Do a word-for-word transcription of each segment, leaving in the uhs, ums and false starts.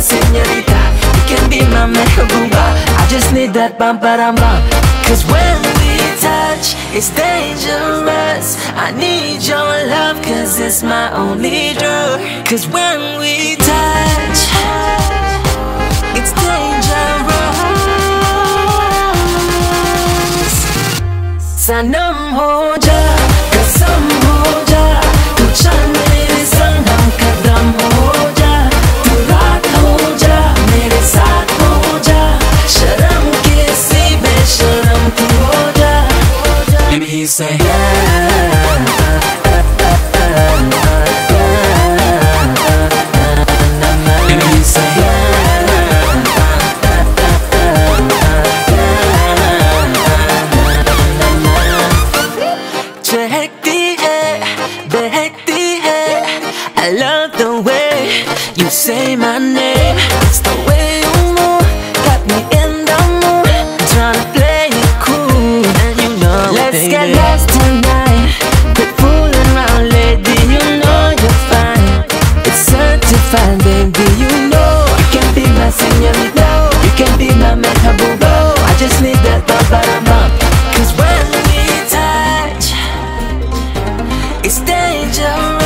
señorita, you can be my mehbooba. I just need that bum ba dum bum. Cause when we touch, it's dangerous. I need your love, cause it's my only drug. Cause when we touch, it's dangerous. Sanam ho ja, kasam ho ja, tu chand mere sang hum kadam ho ja, tu raat ho ja, mere saath ho ja, sharam kisi besharam tu ho ja. Let me hear you say I love the way you say my name. It's the way you move, got me in the mood. Tryna play it cool, and you know, let's baby, get lost tonight. Quit fooling around, lady, you know you're fine. It's certified, baby, you know you can be my señorita, you can be my mehbooba. I just need that bum ba dum bum. Cause when we touch, it's dangerous.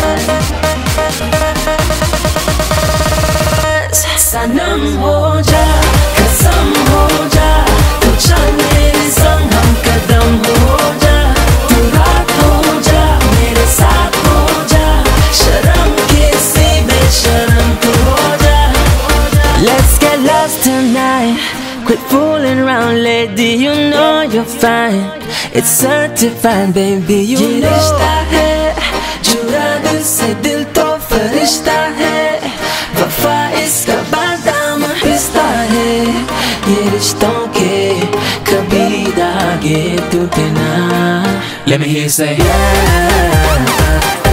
Sanam ho ja, kasam ho ja, tu chand mere sang hum kadam ho ja, tu raat ho ja, mere saath ho ja, sharam kisi besharam tu ho ja. Let's get lost tonight. Quit fooling around, lady, you know you're fine. It's certified, baby, you know. ये रिश्ता है, जुड़ा दिल से दिल तो फरिश्ता है, वफा इसका बादाम पिस्ता है, ये रिश्तों के कभी धागे टूटे ना. Let me hear you say yeah.